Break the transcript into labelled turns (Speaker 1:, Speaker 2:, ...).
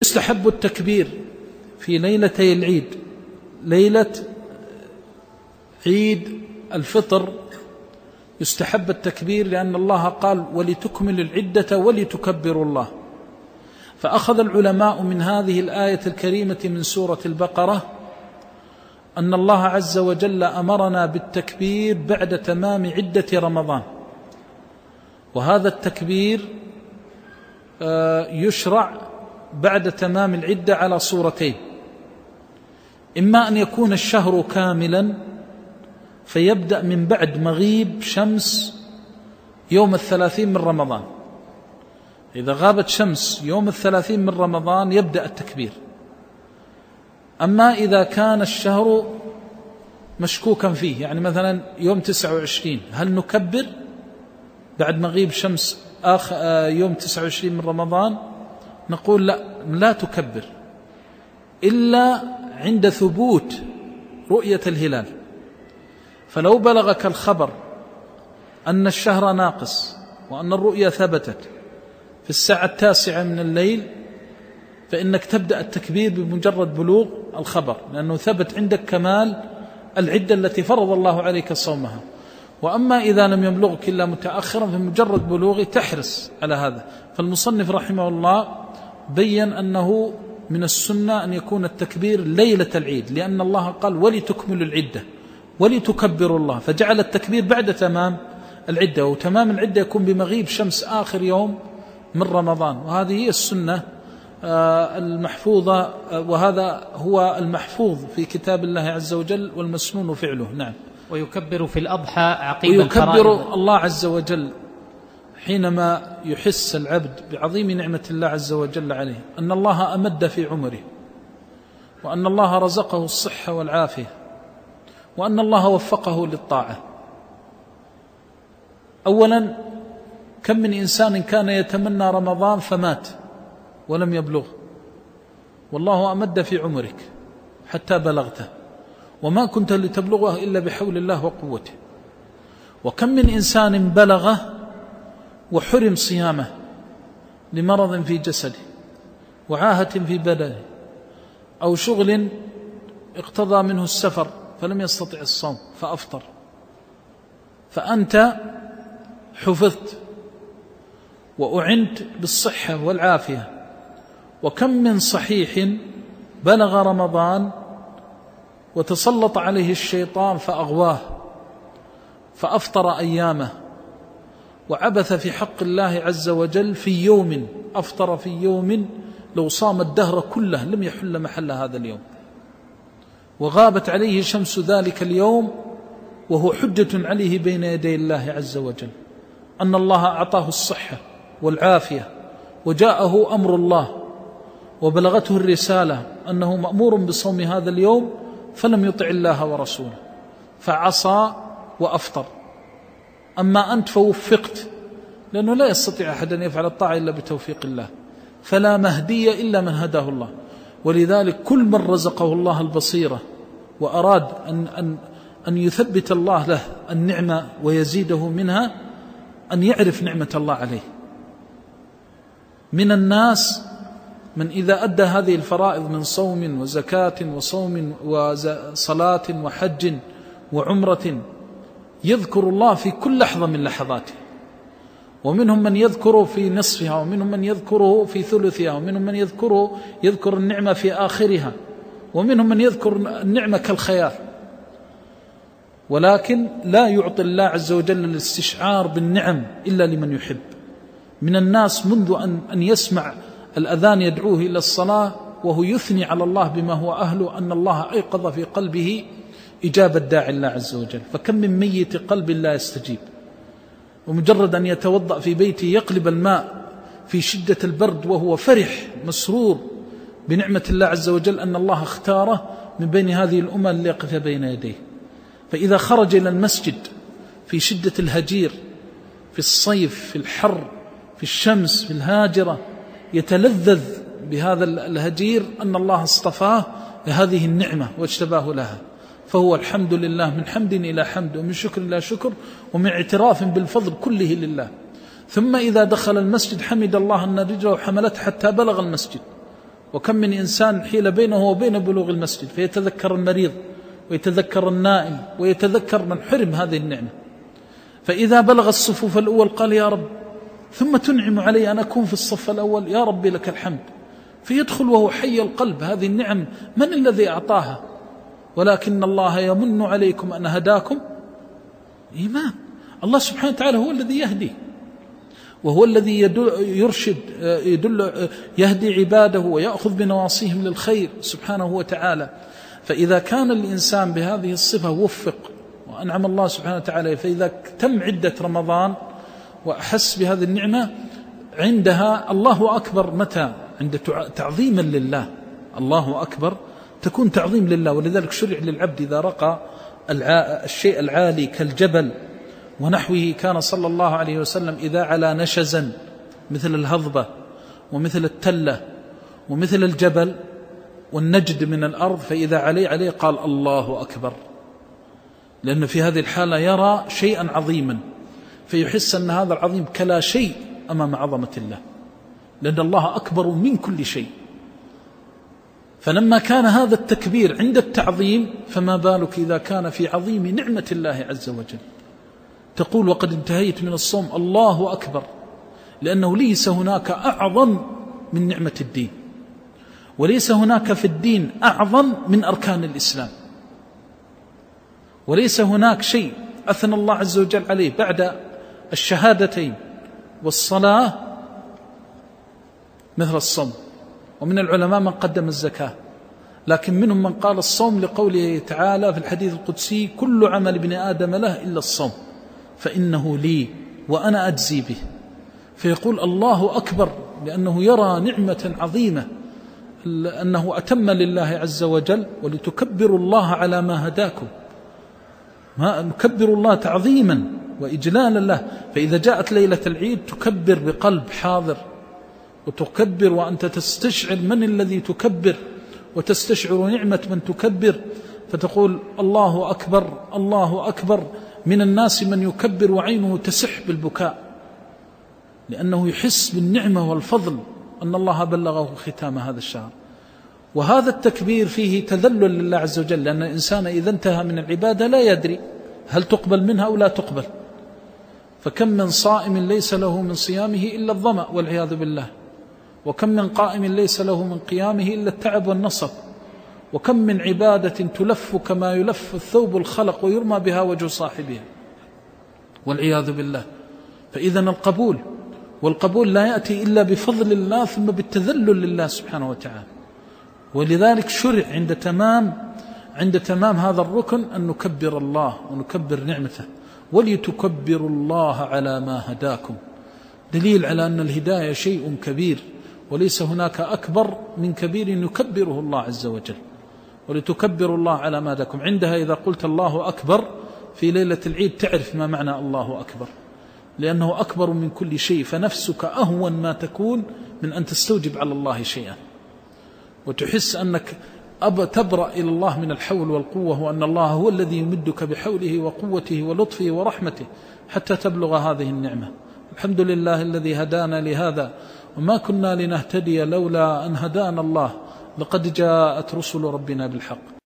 Speaker 1: ويستحب التكبير في ليلتي العيد، ليلة عيد الفطر يستحب التكبير، لأن الله قال ولتكملوا العدة ولتكبروا الله. فأخذ العلماء من هذه الآية الكريمة من سورة البقرة أن الله عز وجل أمرنا بالتكبير بعد تمام عدة رمضان، وهذا التكبير يشرع بعد تمام العدة على صورتين: إما أن يكون الشهر كاملا فيبدأ من بعد مغيب شمس يوم 30 من رمضان، إذا غابت شمس يوم 30 من رمضان يبدأ التكبير. أما إذا كان الشهر مشكوكا فيه، يعني مثلا يوم 29، هل نكبر بعد مغيب شمس يوم 29 من رمضان؟ نقول لا تكبر إلا عند ثبوت رؤية الهلال. فلو بلغك الخبر أن الشهر ناقص وأن الرؤية ثبتت في الساعة 9 من الليل، فإنك تبدأ التكبير بمجرد بلوغ الخبر، لأنه ثبت عندك كمال العدة التي فرض الله عليك صومها. وأما إذا لم يبلغك إلا متأخرا فمجرد بلوغه تحرص على هذا. فالمصنف رحمه الله بيّن أنه من السنة أن يكون التكبير ليلة العيد، لأن الله قال ولتكملوا العدة ولتكبروا الله، فجعل التكبير بعد تمام العدة، وتمام العدة يكون بمغيب شمس آخر يوم من رمضان. وهذه هي السنة المحفوظة، وهذا هو المحفوظ في كتاب الله عز وجل والمسنون فعله. نعم.
Speaker 2: ويكبر في الأضحى عقيب
Speaker 1: الفرائض. ويكبر الله عز وجل حينما يحس العبد بعظيم نعمة الله عز وجل عليه، أن الله أمد في عمره، وأن الله رزقه الصحة والعافية، وأن الله وفقه للطاعة. أولا، كم من إنسان كان يتمنى رمضان فمات ولم يبلغ، والله أمد في عمرك حتى بلغته، وما كنت لتبلغه إلا بحول الله وقوته. وكم من إنسان بلغه وحرم صيامه لمرض في جسده وعاهة في بدنه أو شغل اقتضى منه السفر فلم يستطع الصوم فأفطر، فأنت حفظت وأعنت بالصحة والعافية. وكم من صحيح بلغ رمضان وتسلط عليه الشيطان فأغواه فأفطر أيامه وعبث في حق الله عز وجل في يوم، أفطر في يوم لو صام الدهر كله لم يحل محل هذا اليوم، وغابت عليه شمس ذلك اليوم وهو حجة عليه بين يدي الله عز وجل أن الله أعطاه الصحة والعافية، وجاءه أمر الله وبلغته الرسالة أنه مأمور بصوم هذا اليوم، فلم يطع الله ورسوله فعصى وأفطر. أما أنت فوفقت، لأنه لا يستطيع أحد أن يفعل الطاعة إلا بتوفيق الله، فلا مهدي إلا من هداه الله. ولذلك كل من رزقه الله البصيرة وأراد أن يثبت الله له النعمة ويزيده منها، أن يعرف نعمة الله عليه. من الناس من إذا أدى هذه الفرائض من صوم وزكاة وصوم وصلاة وحج وعمرة يذكر الله في كل لحظة من لحظاته، ومنهم من يذكره في نصفها، ومنهم من يذكره في ثلثها، ومنهم من يذكر النعمة في آخرها، ومنهم من يذكر النعمة كالخيار. ولكن لا يعطي الله عز وجل الاستشعار بالنعم إلا لمن يحب. من الناس منذ أن يسمع الأذان يدعوه إلى الصلاة وهو يثني على الله بما هو أهله، أن الله أيقظ في قلبه إجابة داعي الله عز وجل. فكم من ميت قلب لا يستجيب، ومجرد أن يتوضأ في بيته يقلب الماء في شدة البرد وهو فرح مسرور بنعمة الله عز وجل أن الله اختاره من بين هذه الأمة اللي يقف بين يديه. فإذا خرج إلى المسجد في شدة الهجير، في الصيف، في الحر، في الشمس، في الهاجرة، يتلذذ بهذا الهجير أن الله اصطفاه لهذه النعمة واجتباه لها. فهو الحمد لله، من حمد إلى حمد، ومن شكر إلى شكر، ومن اعتراف بالفضل كله لله. ثم إذا دخل المسجد حمد الله أن رجله حملته حتى بلغ المسجد، وكم من إنسان حيل بينه وبين بلوغ المسجد فيتذكر المريض ويتذكر النائم ويتذكر من حرم هذه النعمة، فإذا بلغ الصفوف الأول قال يا رب، ثم تنعم علي أن أكون في الصف الأول، يا ربي لك الحمد، فيدخل وهو حي القلب. هذه النعم من الذي أعطاها؟ ولكن الله يمن عليكم أن هداكم إيمان. الله سبحانه وتعالى هو الذي يهدي، وهو الذي يرشد يهدي عباده ويأخذ بنواصيهم للخير سبحانه وتعالى. فإذا كان الإنسان بهذه الصفة وفق وأنعم الله سبحانه وتعالى، فإذا تم عدة رمضان وأحس بهذه النعمة عندها الله أكبر. متى؟ عند تعظيما لله. الله أكبر تكون تعظيم لله. ولذلك شرع للعبد إذا رقى الشيء العالي كالجبل ونحوه، كان صلى الله عليه وسلم إذا علا نشزا مثل الهضبة ومثل التلة ومثل الجبل والنجد من الأرض، فإذا عليه قال الله أكبر، لأنه في هذه الحالة يرى شيئا عظيما فيحس أن هذا العظيم كلا شيء أمام عظمة الله، لأن الله أكبر من كل شيء. فلما كان هذا التكبير عند التعظيم، فما بالك إذا كان في عظيم نعمة الله عز وجل. تقول وقد انتهيت من الصوم الله أكبر، لأنه ليس هناك أعظم من نعمة الدين، وليس هناك في الدين أعظم من أركان الإسلام، وليس هناك شيء أثنى الله عز وجل عليه بعد الشهادتين والصلاة مثل الصوم. ومن العلماء من قدم الزكاة، لكن منهم من قال الصوم لقوله تعالى في الحديث القدسي كل عمل ابن آدم له إلا الصوم فإنه لي وأنا أجزي به. فيقول الله أكبر لأنه يرى نعمة عظيمة أنه أتم لله عز وجل، ولتكبروا الله على ما هداكم. ما نكبر الله تعظيما وإجلالا له. فإذا جاءت ليلة العيد تكبر بقلب حاضر، وتكبر وأنت تستشعر من الذي تكبر، وتستشعر نعمة من تكبر، فتقول الله أكبر الله أكبر. من الناس من يكبر وعينه تسح بالبكاء، لأنه يحس بالنعمة والفضل أن الله بلغه ختام هذا الشهر. وهذا التكبير فيه تذلل لله عز وجل، لأن الإنسان إذا انتهى من العبادة لا يدري هل تقبل منها أو لا تقبل. فكم من صائم ليس له من صيامه إلا الظمأ والعياذ بالله، وكم من قائم ليس له من قيامه إلا التعب والنصب، وكم من عبادة تلف كما يلف الثوب الخلق ويرمى بها وجه صاحبها والعياذ بالله. فإذن القبول، والقبول لا يأتي إلا بفضل الله ثم بالتذلل لله سبحانه وتعالى. ولذلك شرع عند تمام هذا الركن أن نكبر الله ونكبر نعمته، ولتكبروا الله على ما هداكم. دليل على أن الهداية شيء كبير، وليس هناك أكبر من كبير يكبره الله عز وجل. ولتكبروا الله على ما هداكم. عندها إذا قلت الله أكبر في ليلة العيد تعرف ما معنى الله أكبر، لأنه أكبر من كل شيء، فنفسك أهون ما تكون من أن تستوجب على الله شيئا، وتحس أنك تبرأ إلى الله من الحول والقوة، وأن الله هو الذي يمدك بحوله وقوته ولطفه ورحمته حتى تبلغ هذه النعمة. الحمد لله الذي هدانا لهذا، وما كنا لنهتدي لولا أن هدانا الله، لقد جاءت رسل ربنا بالحق.